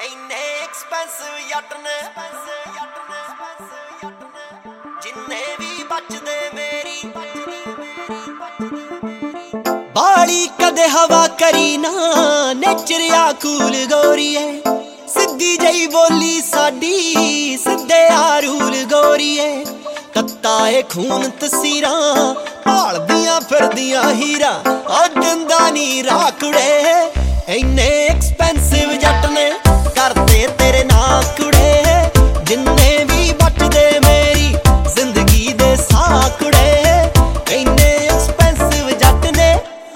ਇੰਨੇ ਐਕਸਪੈਂਸਿਵ ਜੱਟ ਨੇ ਜਿੰਨੇ ਵੀ ਬਚਦੇ ਮੇਰੀ ਬਾਲੀ ਕਦੇ ਹਵਾ ਕਰੀ ਨਾ ਨੇਚਰਿਆ ਕੂਲ ਗੋਰੀਏ ਸਿੱਧੀ ਜਈ ਬੋਲੀ ਸਾਡੀ ਸਿੱਧੇ ਆ ਰੂਲ ਗੋਰੀਏ ਤੱਤਾ ਏ ਖੂਨ ਤਸੀਰਾਂ ਭਾਲਦੀਆਂ ਫਿਰਦੀਆਂ ਹੀਰਾ ਆ ਦਿੰਦਾ ਨੀ ਰਾਕੜੇ ਇੰਨੇ ਐਕਸਪੈਂਸਿਵ ਜੱਟ ਨੇ ਕਰਦੇ ਤੇਰੇ ਨਾਂ ਕੁੜੇ ਜਿੰਨੇ ਵੀ ਬਚਦੇ ਮੇਰੀ ਜ਼ਿੰਦਗੀ ਦੇ ਸਾਹ ਕੁੜੇ ਇੰਨੇ ਐਕਸਪੈਂਸਿਵ ਜੱਟ ਨੇ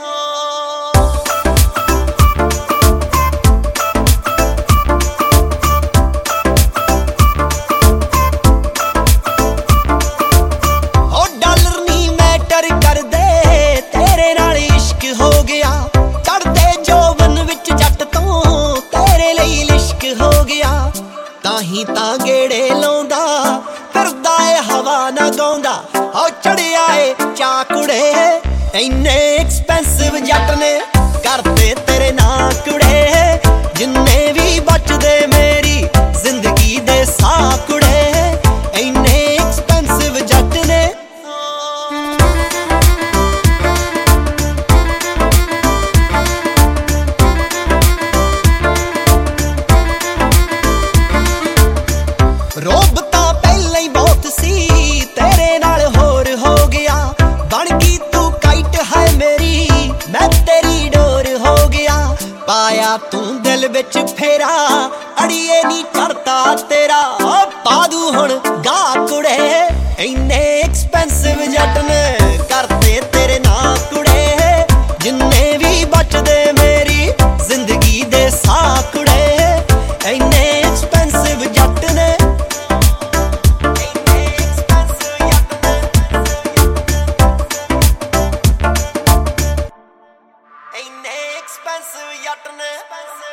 ਉਹ ਡਾਲਰ ਨਹੀਂ ਮੈਟਰ ਕਰਦੇ ਤੇਰੇ ਨਾਲ ਇਸ਼ਕ ਹੋ ਗਿਆ ਚੜਦੇ ਜੋਬਨ ਵਿੱਚ ਜੱਟ ਤੋਂ ਤੇਰੇ ਲਈ ਲਿਸ਼ਕ ਹੋ ਗਿਆ ਤਾਹੀਂ ਤਾਂ ਗੇੜੇ ਲਾਉਂਦਾ ਫਿਰਦਾ ਏ ਹਵਾ ਨਾ ਗਾਉਂਦਾ ਹੋ ਚੜਿਆ ਏ ਚਾਕੁੜੇ ਇੰਨੇ ਐਕਸਪੈਂਸਿਵ ਜੱਟ ਨੇ ਕਰਦੇ ਤੇਰੇ ਨਾਂ ਕੁੜੇ ਜਿੰਨੇ ਵੀ ਬਚਦੇ ਮੇਰੀ ਜ਼ਿੰਦਗੀ ਦੇ ਸਾਹ ਕੁੜੇ ਇੰਨੇ ਐਕਸਪੈਂਸਿਵ ਜੱਟ ਨੇ ਰੋਬ ਤਾਂ ਪਹਿਲਾਂ ਹੀ ਬਹੁਤ ਸੀ ਤੇਰੇ ਨਾਲ ਹੋਰ ਹੋ ਗਿਆ ਬਣ ਗਈ ਤੂੰ ਕਾਈਟ ਹੈ ਮੇਰੀ ਮੈਂ ਤੇਰੀ ਡੋਰ ਹੋ ਗਿਆ ਪਾਇਆ ਤੂੰ ਦਿਲ ਵਿੱਚ ਫੇਰਾ ਅੜੀਏ ਨੀ ਚੜਦਾ ਤੇਰਾ ਪਾ ਦੂ ਹੁਣ ਗਾ ਕੁੜੇ ਇੰਨੇ ਐਕਸਪੈਂਸਿਵ ਜੱਟ ਨੇ ਕਰਦੇ ਤੇਰੇ ਨਾਂ ਕੁੜੇ ਜਿੰਨੇ ਵੀ ਬਚਦੇ ਮੇਰੀ ਜ਼ਿੰਦਗੀ ਦੇ ਸਾਹ ਕੁੜੇ ਇੰਨੇ ਐਕਸਪੈਂਸਿਵ ਜੱਟ ਨੇ ਇੰਨੇ ਐਕਸਪੈਂਸਿਵ ਜੱਟ ਨੇ